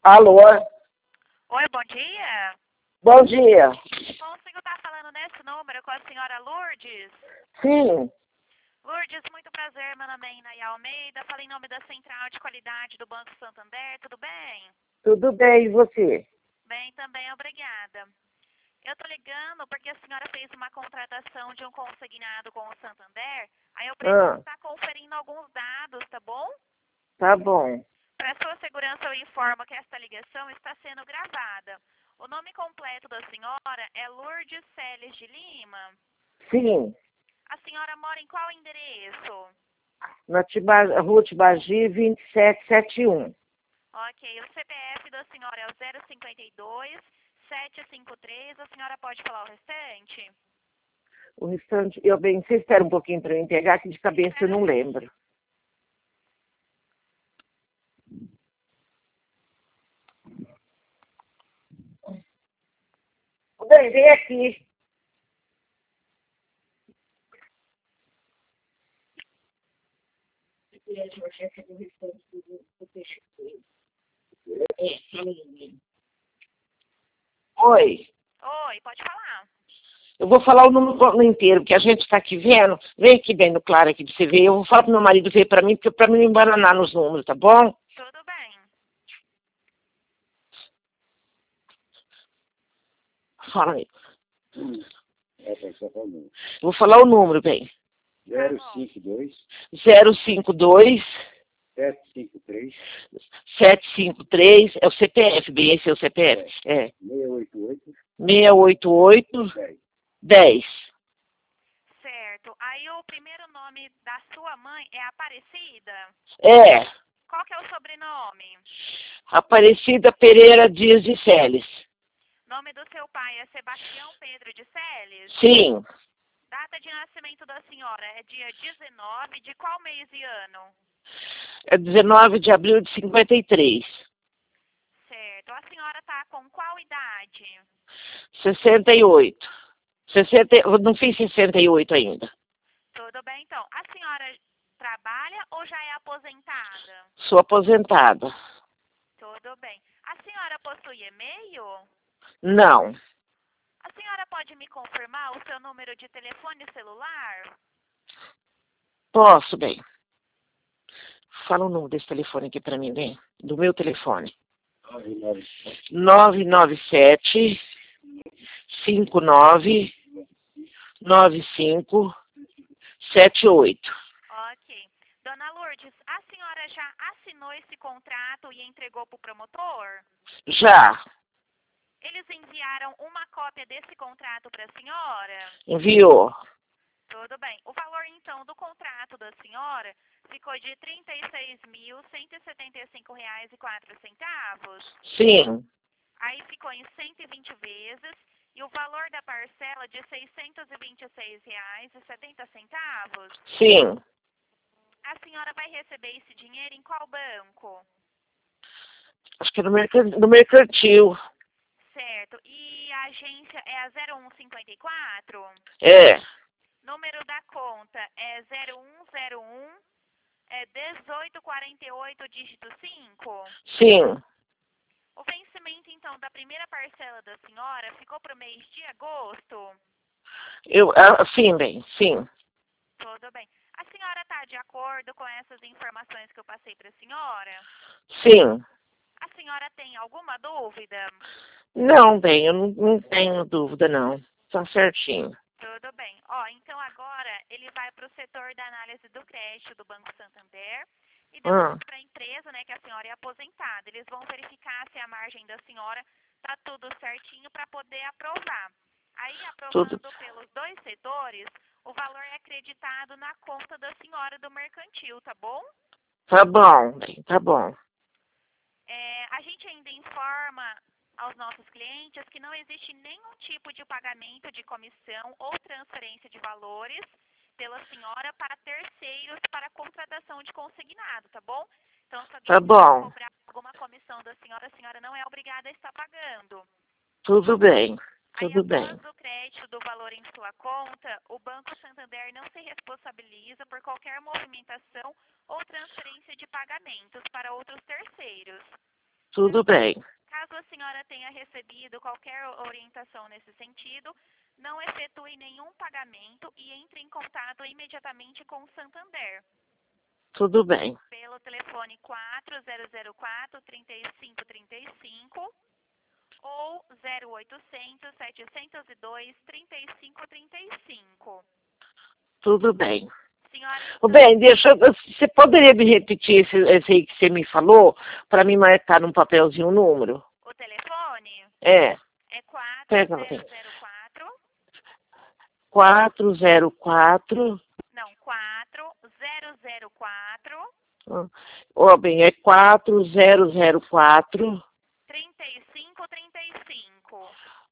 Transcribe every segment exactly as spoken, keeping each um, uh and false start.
Alô? Oi, bom dia. Bom dia. Consigo estar falando nesse número com a senhora Lourdes? Sim. Lourdes, muito prazer. Meu nome é Inaia Almeida. Falo em nome da Central de Qualidade do Banco Santander. Tudo bem? Tudo bem, e você? Bem, também, obrigada. Eu estou ligando porque a senhora fez uma contratação de um consignado com o Santander. Aí eu preciso Ah, estar conferindo alguns dados, tá bom? tá bom. Para sua segurança, eu informo que esta ligação está sendo gravada. O nome completo da senhora é Lourdes Celes de Lima. Sim. A senhora mora em qual endereço? Na Tiba, Rua Tibagi, vinte e sete setenta e um. Ok, o C P F da senhora é o zero cinco dois, sete cinco três. A senhora pode falar o restante? O restante, eu bem, você espera um pouquinho para eu pegar, que de cabeça eu Espera não sim. lembro. Bem, vem aqui. Oi. Oi, pode falar. Eu vou falar o número inteiro, porque a gente está aqui vendo. Vem aqui bem no claro aqui para você ver. Eu vou falar pro meu marido ver para mim, porque para mim não embananar nos números, tá bom? Tudo bem. Fala aí. Vou falar o número, bem. zero cinco dois, zero cinco dois, sete cinco três, sete cinco três, é o C P F, bem, esse é o C P F. É. seis oito oito, seis oito oito, dez. dez. Certo. Aí o primeiro nome da sua mãe é Aparecida? É. Qual que é o sobrenome? Aparecida Pereira Dias de Celes. Nome do seu pai é Sebastião Pedro de Celes? Sim. Data de nascimento da senhora é dia dezenove de qual mês e ano? É dezenove de abril de cinquenta e três. Certo. A senhora está com qual idade? sessenta e oito. sessenta, eu não fiz sessenta e oito ainda. Tudo bem, então. A senhora trabalha ou já é aposentada? Sou aposentada. Tudo bem. A senhora possui e-mail? Não. A senhora pode me confirmar o seu número de telefone celular? Posso, bem. Fala o número desse telefone aqui para mim, bem. Do meu telefone. nove nove sete, cinco nove, nove cinco, sete oito. Ok. Dona Lourdes, a senhora já assinou esse contrato e entregou para o promotor? Já. Eles enviaram uma cópia desse contrato para a senhora? Enviou. Tudo bem. O valor, então, do contrato da senhora ficou de trinta e seis mil, cento e setenta e cinco reais e quatro centavos. Sim. Aí ficou em cento e vinte vezes e o valor da parcela de seiscentos e vinte e seis reais e setenta centavos. Sim. A senhora vai receber esse dinheiro em qual banco? Acho que é no, mercan- no mercantil. Certo. E a agência é a zero um cinquenta e quatro? É. Número da conta é zero um zero um, é dezoito quarenta e oito, dígito cinco? Sim. O vencimento, então, da primeira parcela da senhora ficou para o mês de agosto? Eu, ah, sim, bem. Sim. Tudo bem. A senhora está de acordo com essas informações que eu passei para a senhora? Sim. A senhora tem alguma dúvida? Não, bem, eu não, não tenho dúvida, não. Tá certinho. Tudo bem. Ó, então agora ele vai para o setor da análise do crédito do Banco Santander e depois Ah, para a empresa, né, que a senhora é aposentada. Eles vão verificar se a margem da senhora está tudo certinho para poder aprovar. Aí, tudo. aprovando pelos dois setores, o valor é acreditado na conta da senhora do mercantil, tá bom? Tá bom, bem, tá bom. É, a gente ainda informa aos nossos clientes que não existe nenhum tipo de pagamento de comissão ou transferência de valores pela senhora para terceiros para contratação de consignado, tá bom? Então, se alguém Tá quiser bom. cobrar alguma comissão da senhora, a senhora não é obrigada a estar pagando. Tudo bem. Aí, Tudo bem. após o crédito do valor em sua conta, o Banco Santander não se responsabiliza por qualquer movimentação ou transferência de pagamentos para outros terceiros. Tudo bem. Caso a senhora tenha recebido qualquer orientação nesse sentido, não efetue nenhum pagamento e entre em contato imediatamente com o Santander. Tudo bem. Pelo telefone quatro zero zero quatro, três cinco três cinco ou zero oitocentos, setecentos e dois, trinta e cinco trinta e cinco. Tudo bem. Senhora, Ô, bem, deixa eu- você poderia me repetir esse, esse aí que você me falou, para me marcar num papelzinho o número? o telefone É, é quatro pega, zero zero quatro, quatro zero quatro, não, quatro zero zero quatro, ó, bem, é quatro zero zero quatro, trinta e cinco trinta e cinco.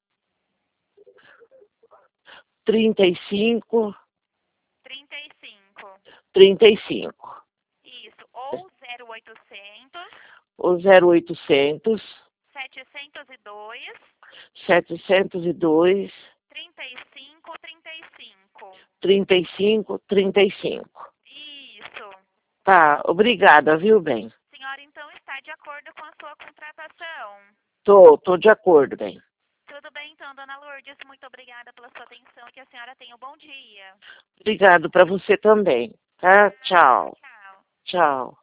trinta e cinco, trinta e cinco. trinta e cinco. Isso, ou zero oitocentos, O zero oitocentos, setecentos e dois, setecentos e dois, trinta e cinco trinta e cinco. trinta e cinco, trinta e cinco. Isso. Tá, obrigada, viu, bem? Senhora, então está de acordo com a sua contratação? Tô, tô de acordo, bem. Tudo bem, então, dona Lourdes, muito obrigada pela sua atenção e que a senhora tenha um bom dia. Obrigado para você também, tá? Tchau, Tchau. tchau.